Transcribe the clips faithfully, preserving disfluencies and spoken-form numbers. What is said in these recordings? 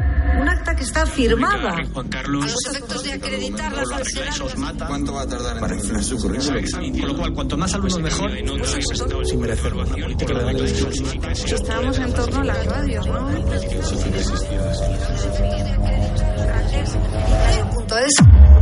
Un acta que está firmada. Juan Carlos, a los efectos de acreditar la falsedad. ¿Cuánto va a tardar para inflar su currículum? Con lo cual, cuanto más alumnos mejor, sin merecerlo. Estábamos en torno a las radios, ¿no? Punto es.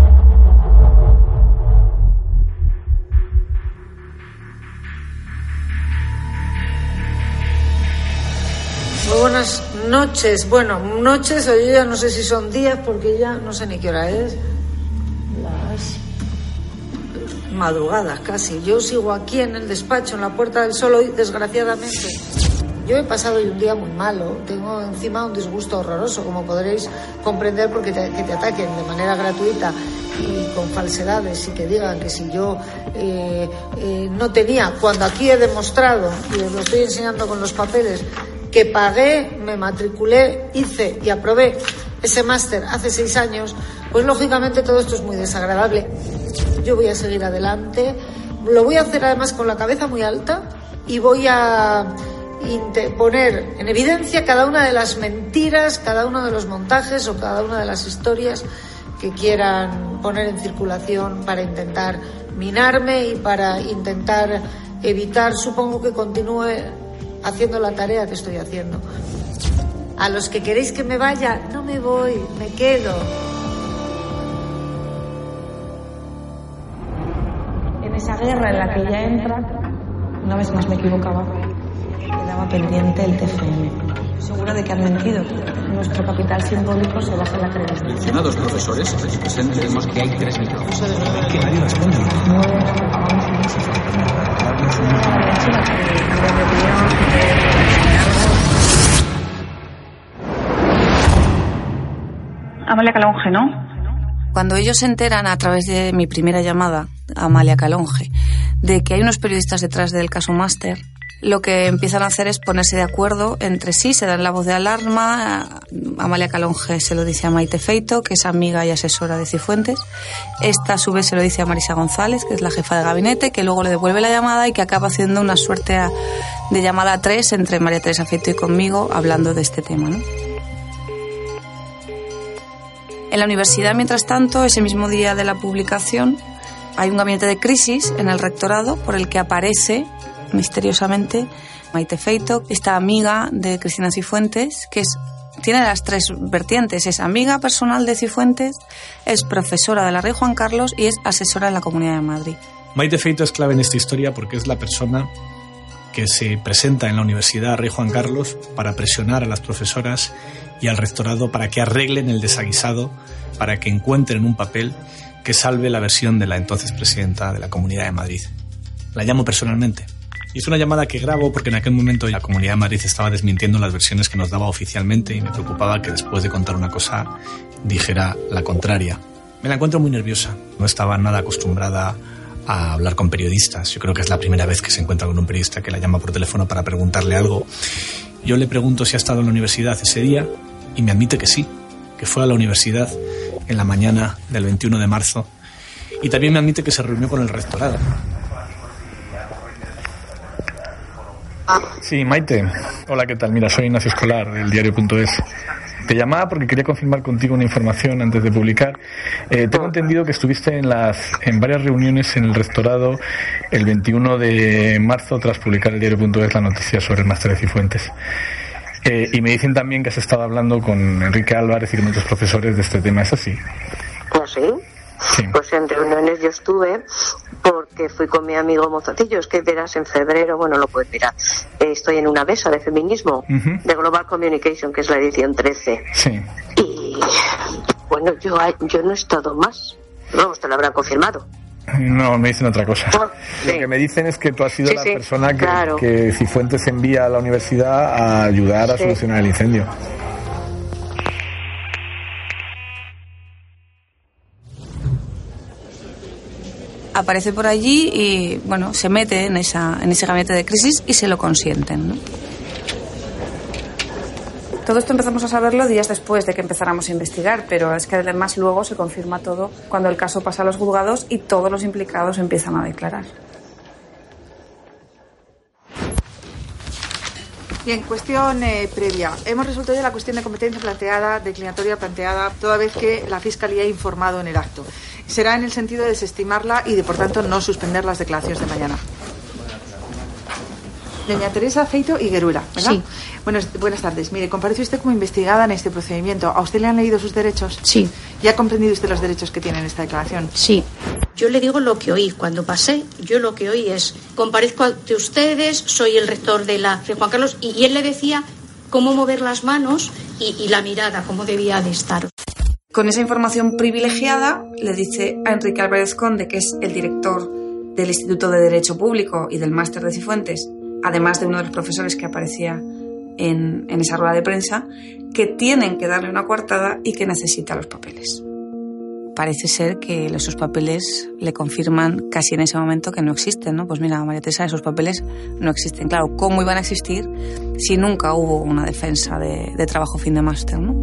Muy buenas noches. Bueno, noches, o yo ya no sé si son días, porque ya no sé ni qué hora es. Las madrugadas casi. Yo sigo aquí en el despacho, en la Puerta del Sol, hoy, desgraciadamente. Yo he pasado hoy un día muy malo. Tengo encima un disgusto horroroso, como podréis comprender, porque te, que te ataquen de manera gratuita y con falsedades y que digan que si yo eh, eh, no tenía, cuando aquí he demostrado, y os lo estoy enseñando con los papeles, que pagué, me matriculé, hice y aprobé ese máster hace seis años, pues lógicamente todo esto es muy desagradable. Yo voy a seguir adelante, lo voy a hacer además con la cabeza muy alta y voy a poner en evidencia cada una de las mentiras, cada uno de los montajes o cada una de las historias que quieran poner en circulación para intentar minarme y para intentar evitar, supongo, que continúe haciendo la tarea que estoy haciendo. A los que queréis que me vaya, no me voy, me quedo. En esa guerra en la que ella entra, una vez más me equivocaba, quedaba pendiente el T F M. Segura de que han mentido. Nuestro capital simbólico se basa en la creencia. Mencionados profesores, presentemos que hay tres micrófonos. Que nadie responde. Amalia Calonge, ¿no? Cuando ellos se enteran a través de mi primera llamada a Amalia Calonge de que hay unos periodistas detrás del caso Máster, lo que empiezan a hacer es ponerse de acuerdo entre sí, se dan la voz de alarma. Amalia Calonge se lo dice a Maite Feito, que es amiga y asesora de Cifuentes. Esta a su vez se lo dice a Marisa González, que es la jefa de gabinete, que luego le devuelve la llamada y que acaba haciendo una suerte de llamada a tres entre María Teresa Feito y conmigo, hablando de este tema, ¿no? En la universidad, mientras tanto, ese mismo día de la publicación, hay un gabinete de crisis en el rectorado por el que aparece misteriosamente Maite Feito, esta amiga de Cristina Cifuentes, que es, tiene las tres vertientes: es amiga personal de Cifuentes, es profesora de la Rey Juan Carlos y es asesora en la Comunidad de Madrid. Maite Feito es clave en esta historia porque es la persona que se presenta en la Universidad Rey Juan Carlos para presionar a las profesoras y al rectorado para que arreglen el desaguisado, para que encuentren un papel que salve la versión de la entonces presidenta de la Comunidad de Madrid. La llamo personalmente. Y es una llamada que grabo porque en aquel momento la Comunidad de Madrid estaba desmintiendo las versiones que nos daba oficialmente y me preocupaba que después de contar una cosa dijera la contraria. Me la encuentro muy nerviosa. No estaba nada acostumbrada a hablar con periodistas. Yo creo que es la primera vez que se encuentra con un periodista que la llama por teléfono para preguntarle algo. Yo le pregunto si ha estado en la universidad ese día y me admite que sí, que fue a la universidad en la mañana del veintiuno de marzo y también me admite que se reunió con el rectorado. Sí, Maite. Hola, ¿qué tal? Mira, soy Ignacio Escolar, del diario punto es. Te llamaba porque quería confirmar contigo una información antes de publicar. Eh, tengo entendido que estuviste en las en varias reuniones en el rectorado el veintiuno de marzo tras publicar el diario punto es la noticia sobre el máster de Cifuentes. Eh, y me dicen también que has estado hablando con Enrique Álvarez y con otros profesores de este tema. ¿Es así? ¿Ah, sí? Sí. Pues en reuniones yo estuve porque fui con mi amigo Mozatillo. Es que verás, en febrero, bueno, lo puedes mirar, eh, estoy en una mesa de feminismo, uh-huh, de Global Communication, que es la edición trece. Sí. Y bueno, yo, yo no he estado más. Vamos, te lo habrán confirmado. No, me dicen otra cosa. Oh, sí. Lo que me dicen es que tú has sido sí, la sí, persona que, claro. que Cifuentes envía a la universidad a ayudar a sí. solucionar el incendio. Aparece por allí y, bueno, se mete en, esa, en ese gabinete de crisis y se lo consienten, ¿no? Todo esto empezamos a saberlo días después de que empezáramos a investigar, pero es que además luego se confirma todo cuando el caso pasa a los juzgados y todos los implicados empiezan a declarar. Bien, cuestión eh, previa. Hemos resuelto ya la cuestión de competencia planteada, declinatoria planteada, toda vez que la Fiscalía ha informado en el acto. Será en el sentido de desestimarla y de, por tanto, no suspender las declaraciones de mañana. Doña Teresa Feito Higueruela, ¿verdad? Sí. Buenas, buenas tardes. Mire, comparece usted como investigada en este procedimiento. ¿A usted le han leído sus derechos? Sí. ¿Y ha comprendido usted los derechos que tiene en esta declaración? Sí. Yo le digo lo que oí. Cuando pasé, yo lo que oí es: comparezco ante ustedes, soy el rector de la Fray Juan Carlos, y, y él le decía cómo mover las manos y, y la mirada, cómo debía de estar. Con esa información privilegiada, le dice a Enrique Álvarez Conde, que es el director del Instituto de Derecho Público y del Máster de Cifuentes, además de uno de los profesores que aparecía en, en esa rueda de prensa, que tienen que darle una coartada y que necesita los papeles. Parece ser que esos papeles le confirman casi en ese momento que no existen, ¿no? Pues mira, María Teresa, esos papeles no existen. Claro, ¿cómo iban a existir si nunca hubo una defensa de, de trabajo fin de máster, ¿no?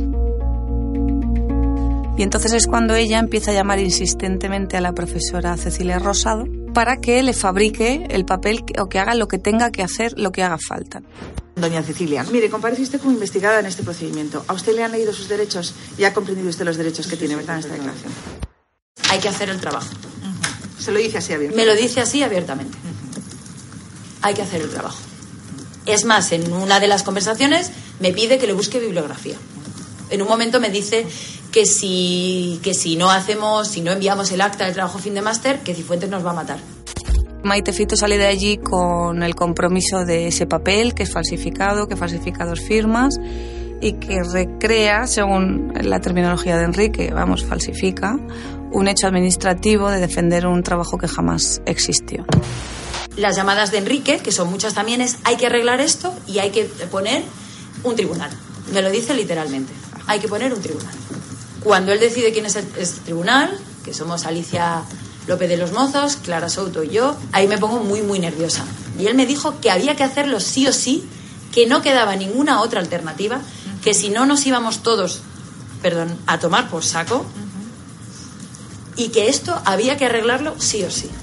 Y entonces es cuando ella empieza a llamar insistentemente a la profesora Cecilia Rosado para que le fabrique el papel o que haga lo que tenga que hacer, lo que haga falta. Doña Cecilia, mire, comparece usted como investigada en este procedimiento. ¿A usted le han leído sus derechos y ha comprendido usted los derechos que tiene, verdad, en esta declaración? Hay que hacer el trabajo. Uh-huh. Se lo dice así abiertamente. Me lo dice así abiertamente. Uh-huh. Hay que hacer el trabajo. Es más, en una de las conversaciones me pide que le busque bibliografía. En un momento me dice que si, que si no hacemos, si no enviamos el acta de trabajo fin de máster, que Cifuentes nos va a matar. Maite Fito sale de allí con el compromiso de ese papel que es falsificado, que falsifica dos firmas y que recrea, según la terminología de Enrique, vamos, falsifica un hecho administrativo de defender un trabajo que jamás existió. Las llamadas de Enrique, que son muchas también, es hay que arreglar esto y hay que poner un tribunal. Me lo dice literalmente. Hay que poner un tribunal. Cuando él decide quién es el, es el tribunal, que somos Alicia López de los Mozos, Clara Souto y yo, ahí me pongo muy, muy nerviosa. Y él me dijo que había que hacerlo sí o sí, que no quedaba ninguna otra alternativa, uh-huh. que si no nos íbamos todos, perdón, a tomar por saco, uh-huh. y que esto había que arreglarlo sí o sí.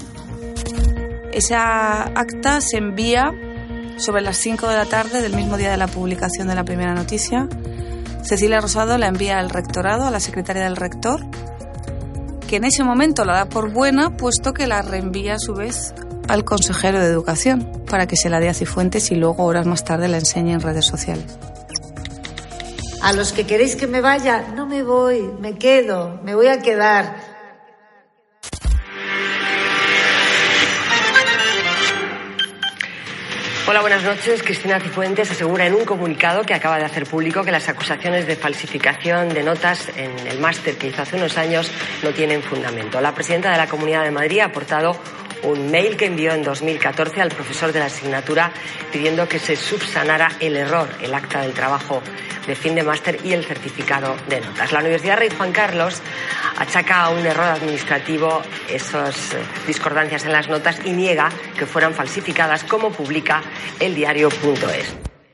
Esa acta se envía sobre las cinco de la tarde del mismo día de la publicación de la primera noticia. Cecilia Rosado la envía al rectorado, a la secretaria del rector, que en ese momento la da por buena, puesto que la reenvía a su vez al consejero de Educación para que se la dé a Cifuentes y luego horas más tarde la enseñe en redes sociales. A los que queréis que me vaya, no me voy, me quedo, me voy a quedar. Hola, buenas noches. Cristina Cifuentes asegura en un comunicado que acaba de hacer público que las acusaciones de falsificación de notas en el máster que hizo hace unos años no tienen fundamento. La presidenta de la Comunidad de Madrid ha aportado un mail que envió en dos mil catorce al profesor de la asignatura pidiendo que se subsanara el error, el acta del trabajo de fin de máster y el certificado de notas. La Universidad Rey Juan Carlos achaca a un error administrativo esas discordancias en las notas y niega que fueran falsificadas, como publica el diario punto es.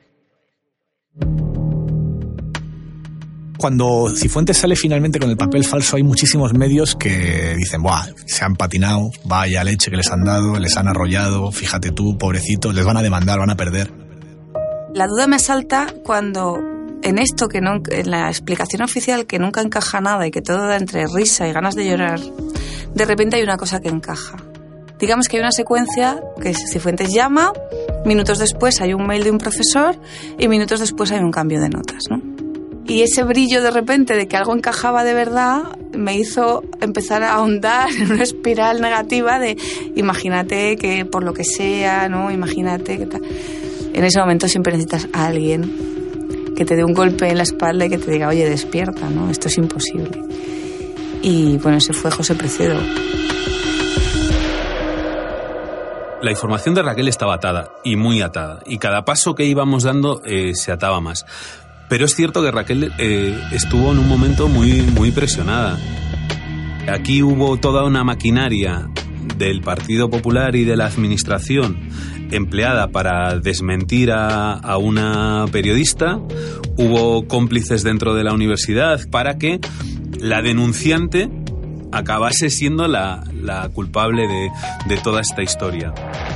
Cuando Cifuentes sale finalmente con el papel falso, hay muchísimos medios que dicen, ¡buah! Se han patinado, vaya leche que les han dado, les han arrollado, fíjate tú, pobrecitos, les van a demandar, van a perder. La duda me asalta cuando en esto, que no, en la explicación oficial que nunca encaja nada y que todo da entre risa y ganas de llorar, de repente hay una cosa que encaja. Digamos que hay una secuencia que Cifuentes llama, minutos después hay un mail de un profesor y minutos después hay un cambio de notas, ¿no? Y ese brillo de repente de que algo encajaba de verdad me hizo empezar a ahondar en una espiral negativa de imagínate que por lo que sea, ¿no? Imagínate que tal. En ese momento siempre necesitas a alguien que te dé un golpe en la espalda y que te diga, oye, despierta, ¿no? Esto es imposible. Y bueno, ese fue José Precedo. La información de Raquel estaba atada, y muy atada, y cada paso que íbamos dando eh, se ataba más. Pero es cierto que Raquel eh, estuvo en un momento muy, muy presionada. Aquí hubo toda una maquinaria del Partido Popular y de la Administración empleada para desmentir a, a una periodista. Hubo cómplices dentro de la universidad para que la denunciante acabase siendo la, la culpable de, de toda esta historia.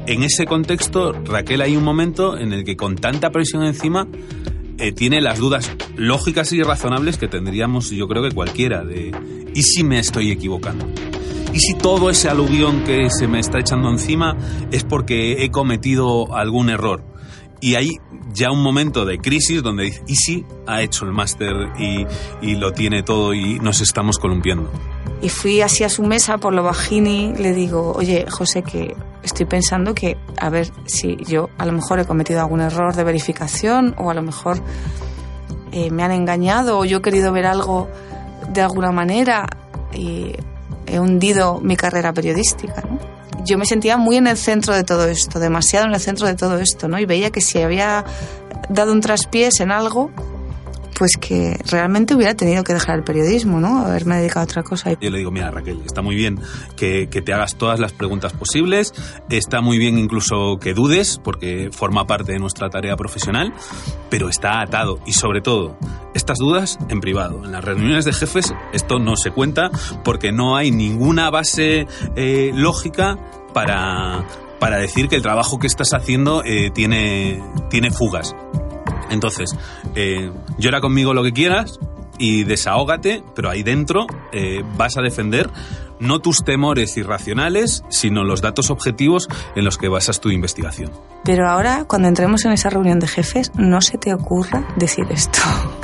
en ese contexto, Raquel, hay un momento en el que con tanta presión encima eh, tiene las dudas lógicas y razonables que tendríamos, yo creo que cualquiera, de ¿y si me estoy equivocando? ¿Y si todo ese aluvión que se me está echando encima es porque he cometido algún error? Y hay ya un momento de crisis donde dice, ¿y si ha hecho el máster y, y lo tiene todo y nos estamos columpiando? Y fui así a su mesa por lo bajini, le digo, oye, José, que estoy pensando que, a ver, si yo a lo mejor he cometido algún error de verificación o a lo mejor eh, me han engañado o yo he querido ver algo de alguna manera y he hundido mi carrera periodística, ¿no? Yo me sentía muy en el centro de todo esto, demasiado en el centro de todo esto, ¿no? Y veía que si había dado un traspiés en algo, pues que realmente hubiera tenido que dejar el periodismo, ¿no? Haberme dedicado a otra cosa. Yo le digo, mira, Raquel, está muy bien que, que te hagas todas las preguntas posibles, está muy bien incluso que dudes, porque forma parte de nuestra tarea profesional, pero está atado. Y sobre todo, estas dudas en privado. En las reuniones de jefes esto no se cuenta porque no hay ninguna base eh, lógica para, para decir que el trabajo que estás haciendo eh, tiene, tiene fugas. Entonces, eh, llora conmigo lo que quieras y desahógate, pero ahí dentro eh, vas a defender no tus temores irracionales, sino los datos objetivos en los que basas tu investigación. Pero ahora, cuando entremos en esa reunión de jefes, no se te ocurra decir esto.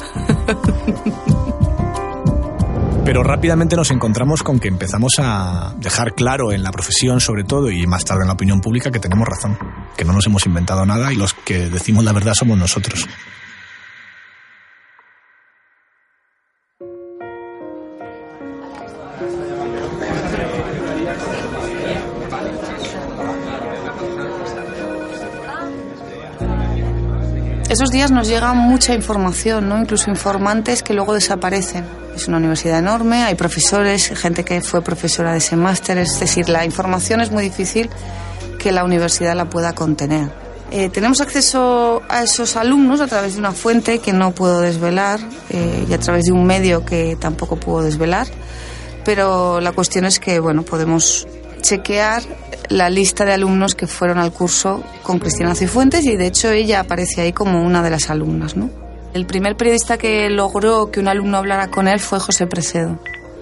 Pero rápidamente nos encontramos con que empezamos a dejar claro en la profesión, sobre todo, y más tarde en la opinión pública, que tenemos razón, que no nos hemos inventado nada y los que decimos la verdad somos nosotros. Esos días nos llega mucha información, ¿no? Incluso informantes que luego desaparecen. Es una universidad enorme, hay profesores, gente que fue profesora de ese máster, es decir, la información es muy difícil que la universidad la pueda contener. Eh, tenemos acceso a esos alumnos a través de una fuente que no puedo desvelar eh, y a través de un medio que tampoco puedo desvelar, pero la cuestión es que, bueno, podemos chequear la lista de alumnos que fueron al curso con Cristina Cifuentes y de hecho ella aparece ahí como una de las alumnas, ¿no? El primer periodista que logró que un alumno hablara con él fue José Precedo.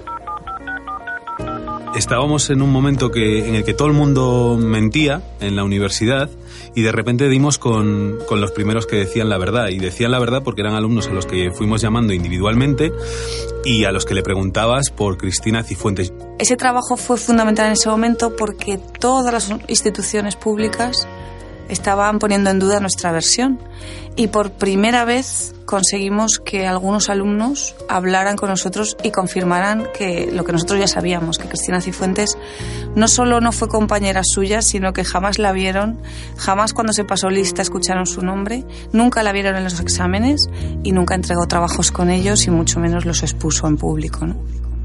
Estábamos en un momento que, en el que todo el mundo mentía en la universidad y de repente dimos con, con los primeros que decían la verdad. Y decían la verdad porque eran alumnos a los que fuimos llamando individualmente y a los que le preguntabas por Cristina Cifuentes. Ese trabajo fue fundamental en ese momento porque todas las instituciones públicas estaban poniendo en duda nuestra versión y por primera vez conseguimos que algunos alumnos hablaran con nosotros y confirmaran que lo que nosotros ya sabíamos, que Cristina Cifuentes no solo no fue compañera suya, sino que jamás la vieron, jamás cuando se pasó lista escucharon su nombre, nunca la vieron en los exámenes y nunca entregó trabajos con ellos y mucho menos los expuso en público, ¿no?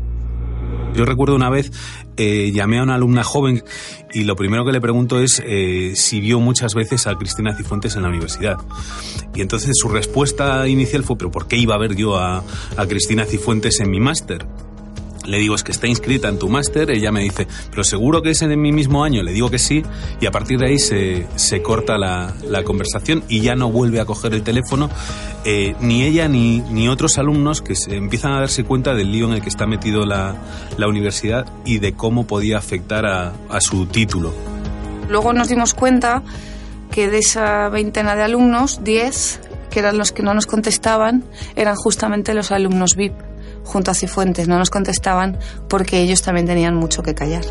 Yo recuerdo una vez, eh, llamé a una alumna joven y lo primero que le pregunto es eh, si vio muchas veces a Cristina Cifuentes en la universidad. Y entonces su respuesta inicial fue, ¿pero por qué iba a ver yo a, a Cristina Cifuentes en mi máster? Le digo, es que está inscrita en tu máster. Ella me dice, ¿pero seguro que es en mi mismo año? Le digo que sí, y a partir de ahí se, se corta la, la conversación y ya no vuelve a coger el teléfono, eh, ni ella ni, ni otros alumnos que se empiezan a darse cuenta del lío en el que está metido la, la universidad y de cómo podía afectar a, a su título. Luego nos dimos cuenta que de esa veintena de alumnos, diez, que eran los que no nos contestaban, eran justamente los alumnos V I P. Junto a Cifuentes, no nos contestaban porque ellos también tenían mucho que callar.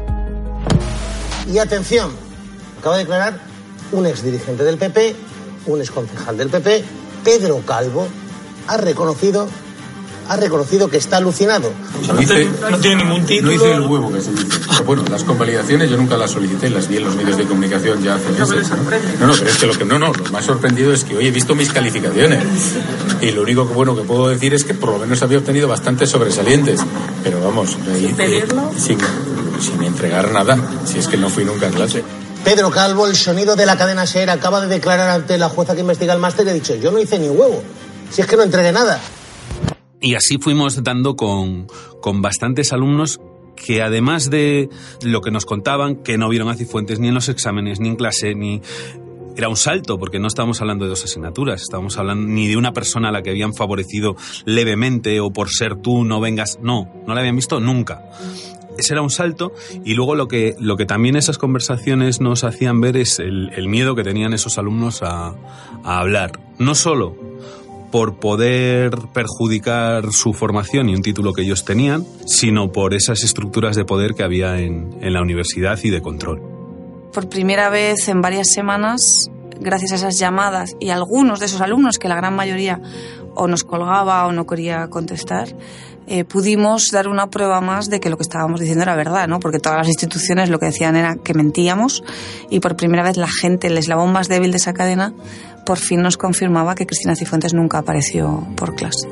Y atención, acaba de declarar un exdirigente del P P, un exconcejal del P P, Pedro Calvo, ha reconocido, ha reconocido que está alucinado. O sea, no, hice, no tiene ningún título. No hice el huevo que se dice. Pero bueno, las convalidaciones yo nunca las solicité, las vi en los medios de comunicación ya hace meses. No, no, pero es que lo que no, no, lo más sorprendido es que hoy he visto mis calificaciones. Y lo único que bueno que puedo decir es que por lo menos había obtenido bastantes sobresalientes. Pero vamos, ¿sin pedirlo? Sin, sin entregar nada, si es que no fui nunca a clase. Pedro Calvo, el sonido de la cadena SER, acaba de declarar ante la jueza que investiga el máster y ha dicho, yo no hice ni huevo, si es que no entregué nada. Y así fuimos dando con, con bastantes alumnos que además de lo que nos contaban, que no vieron a Cifuentes ni en los exámenes, ni en clase, ni... Era un salto, porque no estábamos hablando de dos asignaturas, estábamos hablando ni de una persona a la que habían favorecido levemente o por ser tú no vengas, no, no la habían visto nunca. Ese era un salto, y luego lo que, lo que también esas conversaciones nos hacían ver es el, el miedo que tenían esos alumnos a, a hablar, no solo por poder perjudicar su formación y un título que ellos tenían, sino por esas estructuras de poder que había en, en la universidad y de control. Por primera vez en varias semanas, gracias a esas llamadas y algunos de esos alumnos, que la gran mayoría o nos colgaba o no quería contestar, eh, pudimos dar una prueba más de que lo que estábamos diciendo era verdad, ¿no? Porque todas las instituciones lo que decían era que mentíamos, y por primera vez la gente, el eslabón más débil de esa cadena, por fin nos confirmaba que Cristina Cifuentes nunca apareció por clase.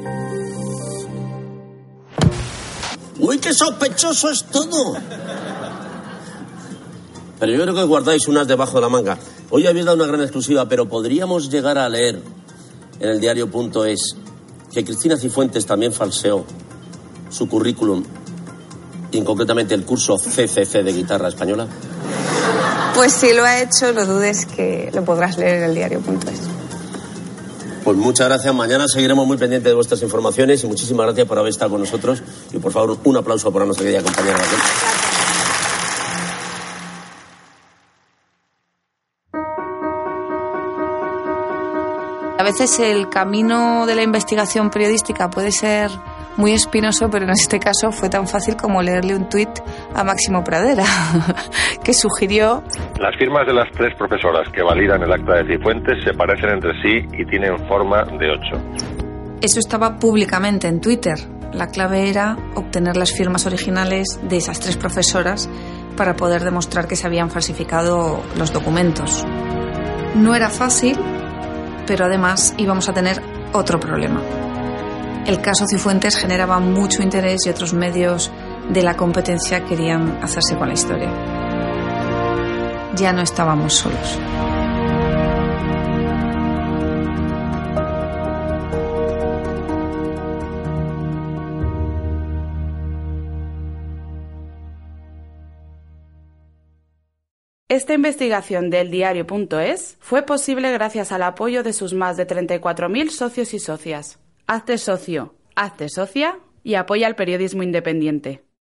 ¡Uy, qué sospechoso es todo! Pero yo creo que guardáis unas debajo de la manga. Hoy habéis dado una gran exclusiva, pero podríamos llegar a leer en el diario punto es que Cristina Cifuentes también falseó su currículum, y concretamente el curso C C C de guitarra española. Pues si lo ha hecho, no dudes que lo podrás leer en el diario punto es. Pues muchas gracias. Mañana seguiremos muy pendientes de vuestras informaciones, y muchísimas gracias por haber estado con nosotros. Y por favor, un aplauso para nuestra querida compañera Raquel. A veces el camino de la investigación periodística puede ser muy espinoso, pero en este caso fue tan fácil como leerle un tuit a Máximo Pradera, que sugirió: las firmas de las tres profesoras que validan el acta de Cifuentes se parecen entre sí y tienen forma de ocho. Eso estaba públicamente en Twitter. La clave era obtener las firmas originales de esas tres profesoras para poder demostrar que se habían falsificado los documentos. No era fácil, pero además íbamos a tener otro problema. El caso Cifuentes generaba mucho interés y otros medios de la competencia querían hacerse con la historia. Ya no estábamos solos. Esta investigación del diario punto es fue posible gracias al apoyo de sus más de treinta y cuatro mil socios y socias. Hazte socio, hazte socia y apoya al periodismo independiente.